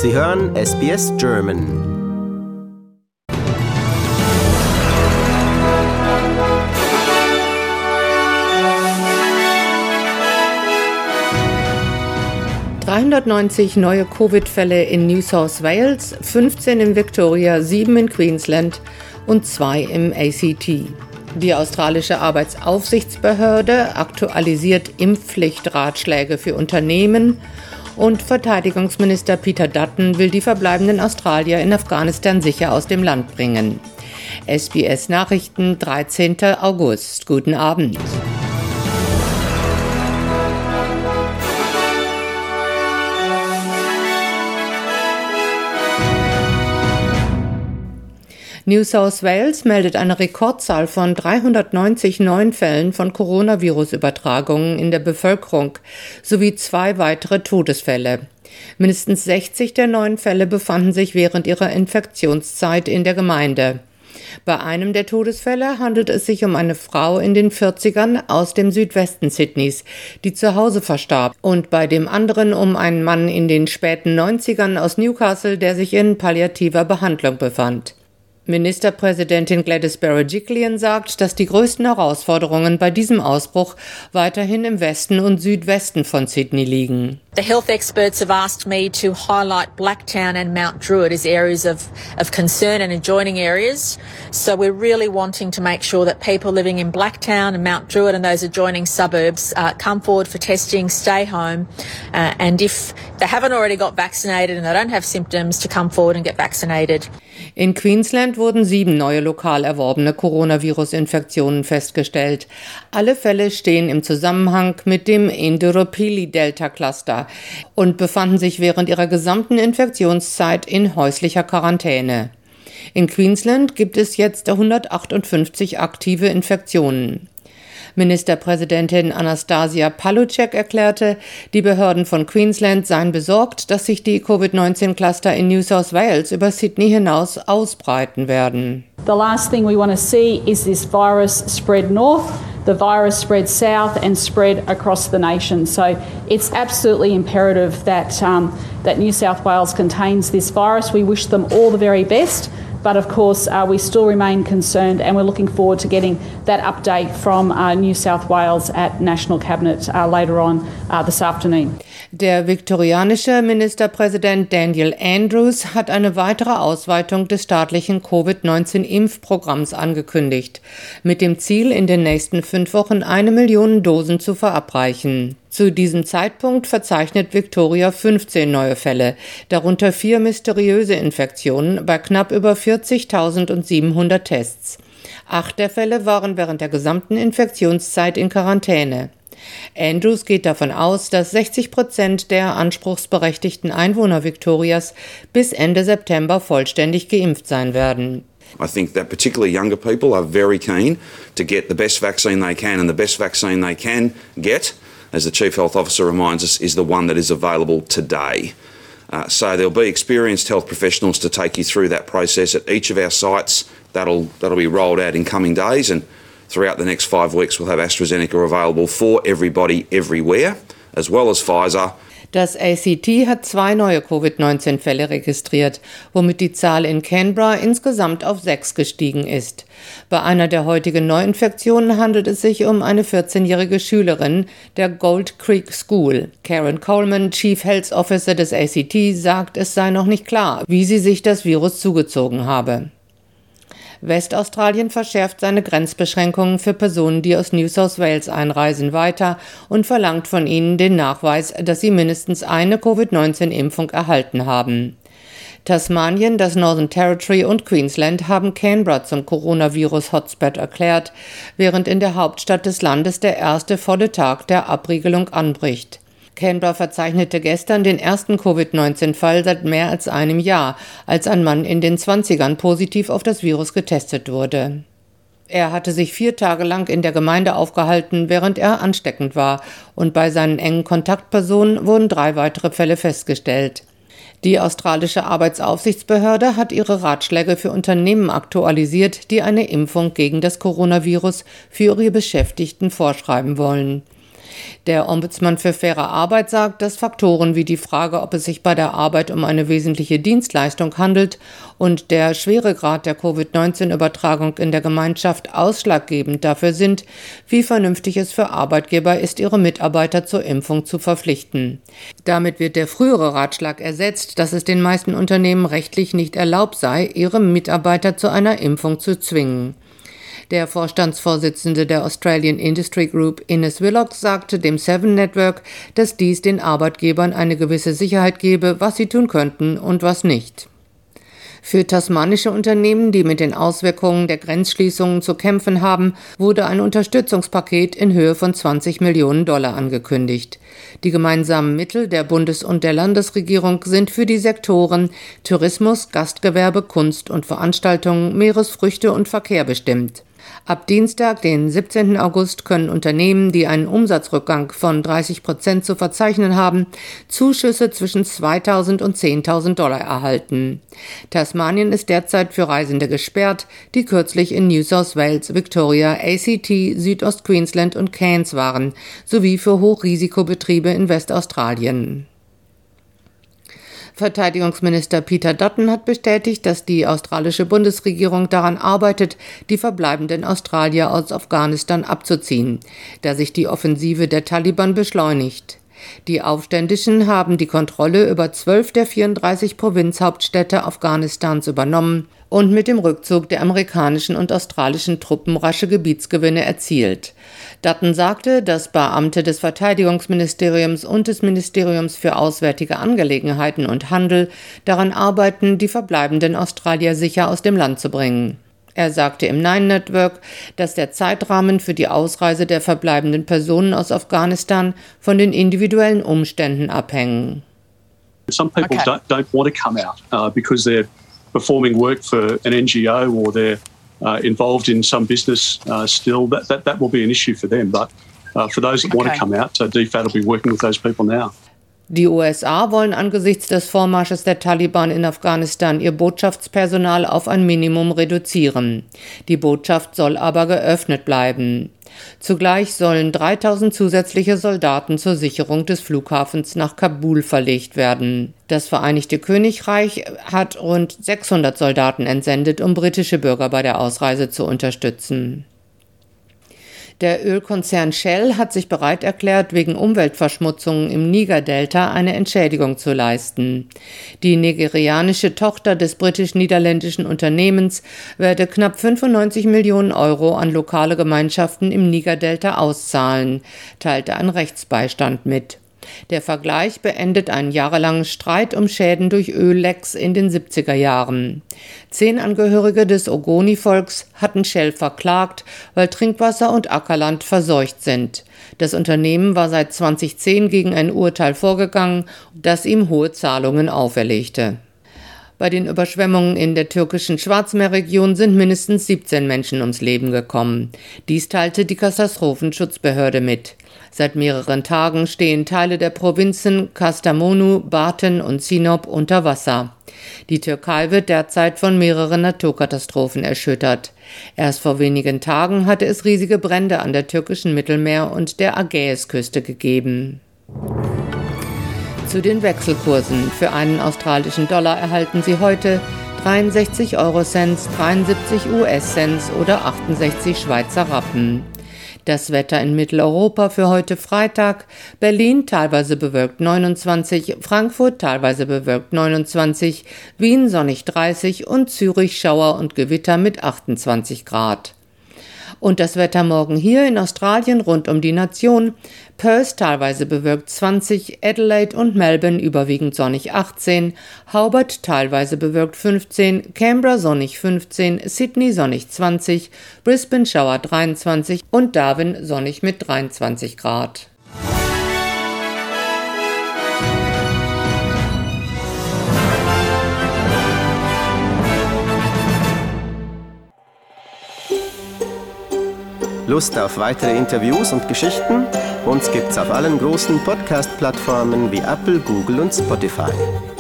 Sie hören SBS German. ...390 neue Covid-Fälle in New South Wales, 15 in Victoria, 7 in Queensland und 2 im ACT. Die australische Arbeitsaufsichtsbehörde aktualisiert Impfpflichtratschläge für Unternehmen und Verteidigungsminister Peter Dutton will die verbleibenden Australier in Afghanistan sicher aus dem Land bringen. SBS Nachrichten, 13. August. Guten Abend. New South Wales meldet eine Rekordzahl von 390 neuen Fällen von Coronavirus-Übertragungen in der Bevölkerung sowie 2 weitere Todesfälle. Mindestens 60 der neuen Fälle befanden sich während ihrer Infektionszeit in der Gemeinde. Bei einem der Todesfälle handelt es sich um eine Frau in den 40ern aus dem Südwesten Sydneys, die zu Hause verstarb, und bei dem anderen um einen Mann in den späten 90ern aus Newcastle, der sich in palliativer Behandlung befand. Ministerpräsidentin Gladys Berejiklian sagt, dass die größten Herausforderungen bei diesem Ausbruch weiterhin im Westen und Südwesten von Sydney liegen. The health experts have asked me to highlight Blacktown and Mount Druitt as areas of concern and adjoining areas. So we're really wanting to make sure that people living in Blacktown and Mount Druitt and those adjoining suburbs come forward for testing, stay home, and if they haven't already got vaccinated and they don't have symptoms, to come forward and get vaccinated. In Queensland wurden 7 neue lokal erworbene Coronavirus-Infektionen festgestellt. Alle Fälle stehen im Zusammenhang mit dem Indooroopilly-Delta-Cluster und befanden sich während ihrer gesamten Infektionszeit in häuslicher Quarantäne. In Queensland gibt es jetzt 158 aktive Infektionen. Ministerpräsidentin Anastasia Palaszczuk erklärte, die Behörden von Queensland seien besorgt, dass sich die Covid-19-Cluster in New South Wales über Sydney hinaus ausbreiten werden. The last thing we want to see is this virus spread north, the virus spread south and spread across the nation. So it's absolutely imperative that New South Wales contains this virus. We wish them all the very best. But of course, we still remain concerned and we're looking forward to getting that update from New South Wales at National Cabinet later on this afternoon. Der viktorianische Ministerpräsident Daniel Andrews hat eine weitere Ausweitung des staatlichen Covid-19-Impfprogramms angekündigt, mit dem Ziel, in den nächsten 5 Wochen 1 Million Dosen zu verabreichen. Zu diesem Zeitpunkt verzeichnet Victoria 15 neue Fälle, darunter 4 mysteriöse Infektionen bei knapp über 40.700 Tests. 8 der Fälle waren während der gesamten Infektionszeit in Quarantäne. Andrews geht davon aus, dass 60% der anspruchsberechtigten Einwohner Victorias bis Ende September vollständig geimpft sein werden. I think that particularly younger people are very keen to get the best vaccine they can, and the best vaccine they can get, as the Chief Health Officer reminds us, is the one that is available today. So there'll be experienced health professionals to take you through that process at each of our sites. That'll be rolled out in coming days, and throughout the next 5 weeks we'll have AstraZeneca available for everybody, everywhere, as well as Pfizer. Das ACT hat 2 neue Covid-19-Fälle registriert, womit die Zahl in Canberra insgesamt auf 6 gestiegen ist. Bei einer der heutigen Neuinfektionen handelt es sich um eine 14-jährige Schülerin der Gold Creek School. Karen Coleman, Chief Health Officer des ACT, sagt, es sei noch nicht klar, wie sie sich das Virus zugezogen habe. Westaustralien verschärft seine Grenzbeschränkungen für Personen, die aus New South Wales einreisen, weiter und verlangt von ihnen den Nachweis, dass sie mindestens eine Covid-19-Impfung erhalten haben. Tasmanien, das Northern Territory und Queensland haben Canberra zum Coronavirus-Hotspot erklärt, während in der Hauptstadt des Landes der erste volle Tag der Abriegelung anbricht. Canberra verzeichnete gestern den ersten Covid-19-Fall seit mehr als einem Jahr, als ein Mann in den 20ern positiv auf das Virus getestet wurde. Er hatte sich 4 Tage lang in der Gemeinde aufgehalten, während er ansteckend war, und bei seinen engen Kontaktpersonen wurden 3 weitere Fälle festgestellt. Die australische Arbeitsaufsichtsbehörde hat ihre Ratschläge für Unternehmen aktualisiert, die eine Impfung gegen das Coronavirus für ihre Beschäftigten vorschreiben wollen. Der Ombudsmann für faire Arbeit sagt, dass Faktoren wie die Frage, ob es sich bei der Arbeit um eine wesentliche Dienstleistung handelt und der Schweregrad der Covid-19-Übertragung in der Gemeinschaft ausschlaggebend dafür sind, wie vernünftig es für Arbeitgeber ist, ihre Mitarbeiter zur Impfung zu verpflichten. Damit wird der frühere Ratschlag ersetzt, dass es den meisten Unternehmen rechtlich nicht erlaubt sei, ihre Mitarbeiter zu einer Impfung zu zwingen. Der Vorstandsvorsitzende der Australian Industry Group, Ines Willock, sagte dem Seven Network, dass dies den Arbeitgebern eine gewisse Sicherheit gebe, was sie tun könnten und was nicht. Für tasmanische Unternehmen, die mit den Auswirkungen der Grenzschließungen zu kämpfen haben, wurde ein Unterstützungspaket in Höhe von $20 Millionen angekündigt. Die gemeinsamen Mittel der Bundes- und der Landesregierung sind für die Sektoren Tourismus, Gastgewerbe, Kunst und Veranstaltungen, Meeresfrüchte und Verkehr bestimmt. Ab Dienstag, den 17. August, können Unternehmen, die einen Umsatzrückgang von 30% zu verzeichnen haben, Zuschüsse zwischen $2.000 und $10.000 erhalten. Tasmanien ist derzeit für Reisende gesperrt, die kürzlich in New South Wales, Victoria, ACT, Südost-Queensland und Cairns waren, sowie für Hochrisikobetriebe in Westaustralien. Verteidigungsminister Peter Dutton hat bestätigt, dass die australische Bundesregierung daran arbeitet, die verbleibenden Australier aus Afghanistan abzuziehen, da sich die Offensive der Taliban beschleunigt. Die Aufständischen haben die Kontrolle über 12 der 34 Provinzhauptstädte Afghanistans übernommen und mit dem Rückzug der amerikanischen und australischen Truppen rasche Gebietsgewinne erzielt. Dutton sagte, dass Beamte des Verteidigungsministeriums und des Ministeriums für Auswärtige Angelegenheiten und Handel daran arbeiten, die verbleibenden Australier sicher aus dem Land zu bringen. Er sagte im Nine Network, dass der Zeitrahmen für die Ausreise der verbleibenden Personen aus Afghanistan von den individuellen Umständen abhängen. Some people don't want to come out because they're performing work for an NGO or they're involved in some business still. That will be an issue for them. But for those that want to come out, DFAT will be working with those people now. Die USA wollen angesichts des Vormarsches der Taliban in Afghanistan ihr Botschaftspersonal auf ein Minimum reduzieren. Die Botschaft soll aber geöffnet bleiben. Zugleich sollen 3.000 zusätzliche Soldaten zur Sicherung des Flughafens nach Kabul verlegt werden. Das Vereinigte Königreich hat rund 600 Soldaten entsendet, um britische Bürger bei der Ausreise zu unterstützen. Der Ölkonzern Shell hat sich bereit erklärt, wegen Umweltverschmutzungen im Niger-Delta eine Entschädigung zu leisten. Die nigerianische Tochter des britisch-niederländischen Unternehmens werde knapp 95 Millionen Euro an lokale Gemeinschaften im Niger-Delta auszahlen, teilte ein Rechtsbeistand mit. Der Vergleich beendet einen jahrelangen Streit um Schäden durch Öllecks in den 70er Jahren. 10 Angehörige des Ogoni-Volks hatten Shell verklagt, weil Trinkwasser und Ackerland verseucht sind. Das Unternehmen war seit 2010 gegen ein Urteil vorgegangen, das ihm hohe Zahlungen auferlegte. Bei den Überschwemmungen in der türkischen Schwarzmeerregion sind mindestens 17 Menschen ums Leben gekommen. Dies teilte die Katastrophenschutzbehörde mit. Seit mehreren Tagen stehen Teile der Provinzen Kastamonu, Bartın und Sinop unter Wasser. Die Türkei wird derzeit von mehreren Naturkatastrophen erschüttert. Erst vor wenigen Tagen hatte es riesige Brände an der türkischen Mittelmeer- und der Ägäisküste gegeben. Zu den Wechselkursen. Für einen australischen Dollar erhalten Sie heute 63 Eurocents, 73 US-Cents oder 68 Schweizer Rappen. Das Wetter in Mitteleuropa für heute Freitag: Berlin teilweise bewölkt 29, Frankfurt teilweise bewölkt 29, Wien sonnig 30 und Zürich Schauer und Gewitter mit 28 Grad. Und das Wetter morgen hier in Australien rund um die Nation: Perth teilweise bewölkt 20, Adelaide und Melbourne überwiegend sonnig 18, Hobart teilweise bewölkt 15, Canberra sonnig 15, Sydney sonnig 20, Brisbane Schauer 23 und Darwin sonnig mit 23 Grad. Lust auf weitere Interviews und Geschichten? Uns gibt's auf allen großen Podcast-Plattformen wie Apple, Google und Spotify.